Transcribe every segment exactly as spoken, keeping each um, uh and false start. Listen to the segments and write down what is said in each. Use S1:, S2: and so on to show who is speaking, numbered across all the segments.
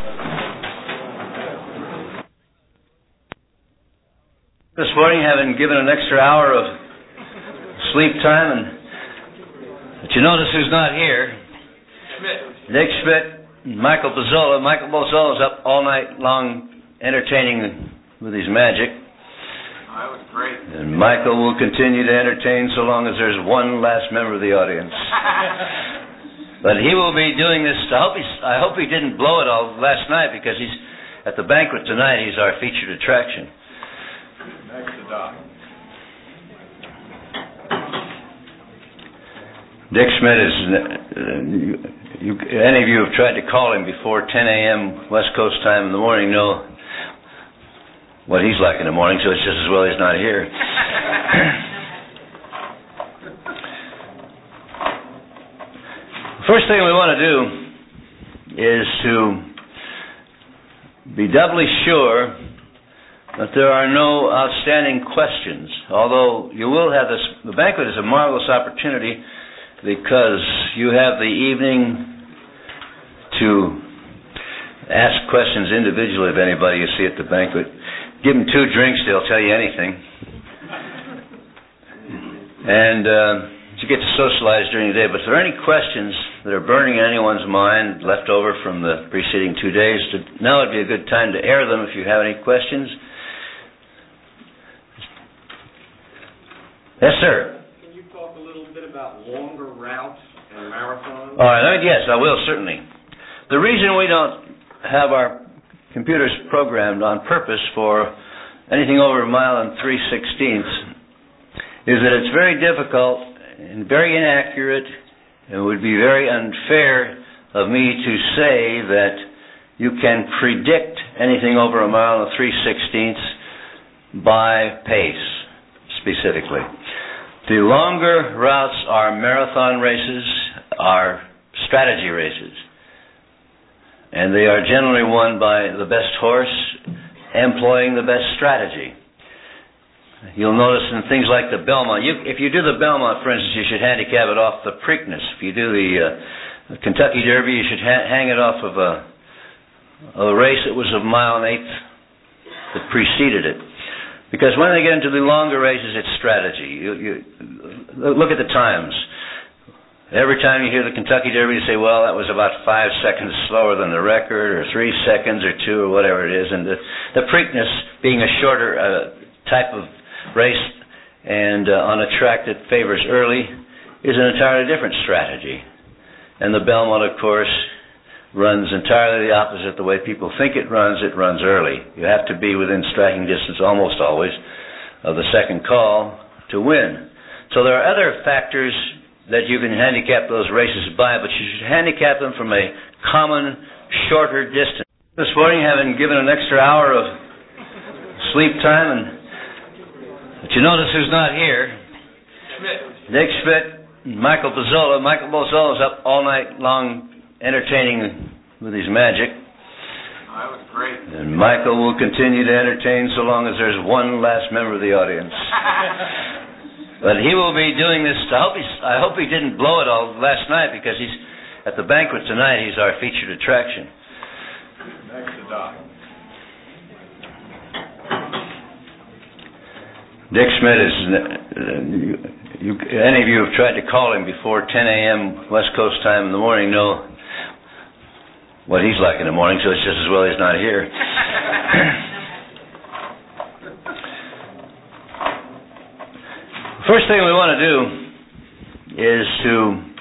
S1: This morning, having given an extra hour of sleep time, and but you notice who's not here?
S2: Schmidt.
S1: Dick Schmidt, Michael Bozzola. Michael Bozzola's up all night long entertaining with his magic.
S2: That was great.
S1: And Michael will continue to entertain so long as there's one last member of the audience. But he will be doing this. I hope, he's, I hope he didn't blow it all last night, because he's at the banquet tonight. He's our featured attraction.
S2: Next to Doc.
S1: Dick Schmidt is, uh, you, any of you who have tried to call him before ten a.m. West Coast time in the morning know what he's like in the morning, so it's just as well he's not here. First thing we want to do is to be doubly sure that there are no outstanding questions, although you will have this. The banquet is a marvelous opportunity because you have the evening to ask questions individually of anybody you see at the banquet. Give them two drinks, they'll tell you anything. And uh, you get to socialize during the day. But if there are any questions that are burning in anyone's mind left over from the preceding two days, to, now would be a good time to air them if you have any questions. Yes, sir.
S2: Can you talk a little bit about longer routes and marathons?
S1: All right, yes, I will, certainly. The reason we don't have our computers programmed on purpose for anything over a mile and three sixteenths is that it's very difficult and very inaccurate, and it would be very unfair of me to say that you can predict anything over a mile and three sixteenths by pace, specifically. The longer routes are marathon races, are strategy races. And they are generally won by the best horse employing the best strategy. You'll notice in things like the Belmont, you, if you do the Belmont, for instance, you should handicap it off the Preakness. If you do the, uh, the Kentucky Derby, you should ha- hang it off of a, a race that was a mile and eighth that preceded it. Because when they get into the longer races, it's strategy. You, you look at the times. Every time you hear the Kentucky Derby, you say, well, that was about five seconds slower than the record, or three seconds, or two, or whatever it is. And the, the Preakness, being a shorter uh, type of race and uh, on a track that favors early, is an entirely different strategy. And the Belmont, of course, runs entirely the opposite the way people think it runs. It runs early. You have to be within striking distance, almost always, of the second call to win. So there are other factors that you can handicap those races by, but you should handicap them from a common, shorter distance. This morning, having given an extra hour of sleep time, and but you notice who's not here?
S2: Schmidt.
S1: Dick Schmidt, Michael Bozzola. Michael Bozzola's up all night long entertaining with his magic.
S2: That was great.
S1: And Michael will continue to entertain so long as there's one last member of the audience. But he will be doing this. I hope, he's, I hope he didn't blow it all last night, because he's at the banquet tonight. He's our featured attraction.
S2: Next to Doc.
S1: Dick Schmidt is, uh, you, any of you who have tried to call him before ten a.m. West Coast time in the morning know what he's like in the morning, so it's just as well he's not here. First thing we want to do is to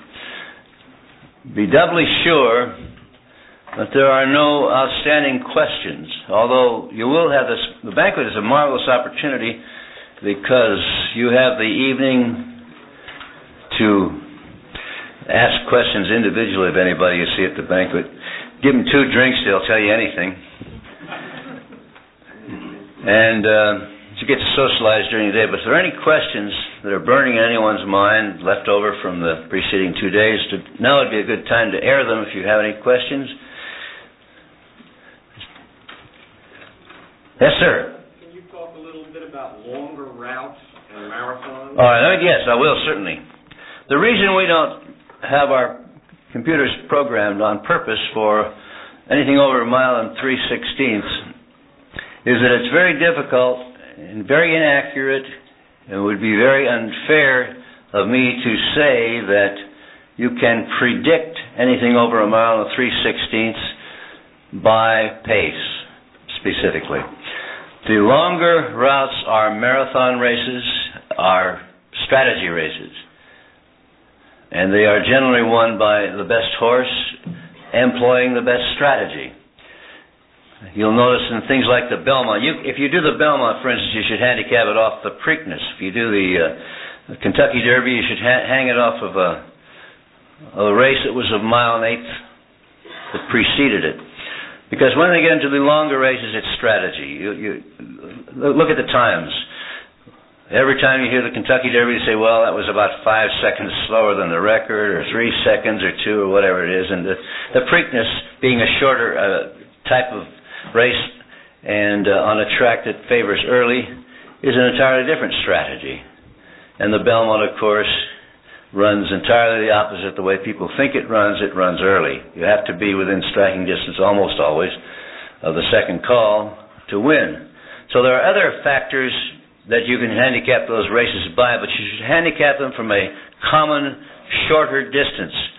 S1: be doubly sure that there are no outstanding questions, although you will have this. The banquet is a marvelous opportunity because you have the evening to ask questions individually of anybody you see at the banquet. Give them two drinks, they'll tell you anything. And uh, you get to socialize during the day. But if there are any questions that are burning in anyone's mind left over from the preceding two days, to, now would be a good time to air them if you have any questions. Yes, sir.
S2: Can you talk a little bit about longer routes and marathons?
S1: All right, yes, I will, certainly. The reason we don't have our computers programmed on purpose for anything over a mile and three sixteenths is that it's very difficult and very inaccurate, and would be very unfair of me to say that you can predict anything over a mile and three sixteenths by pace, specifically. The longer routes are marathon races, are strategy races, and they are generally won by the best horse employing the best strategy. You'll notice in things like the Belmont, you, if you do the Belmont, for instance, you should handicap it off the Preakness. If you do the, uh, the Kentucky Derby, you should ha- hang it off of a, a race that was a mile and eighth that preceded it. Because when they get into the longer races, it's strategy. You, you look at the times. Every time you hear the Kentucky Derby, you say, well, that was about five seconds slower than the record, or three seconds, or two, or whatever it is. And the, the Preakness, being a shorter uh, type of race and uh, on a track that favors early, is an entirely different strategy. And the Belmont, of course, runs entirely the opposite. The way people think it runs, it runs early. You have to be within striking distance almost always of the second call to win. So there are other factors that you can handicap those races by, but you should handicap them from a common, shorter distance.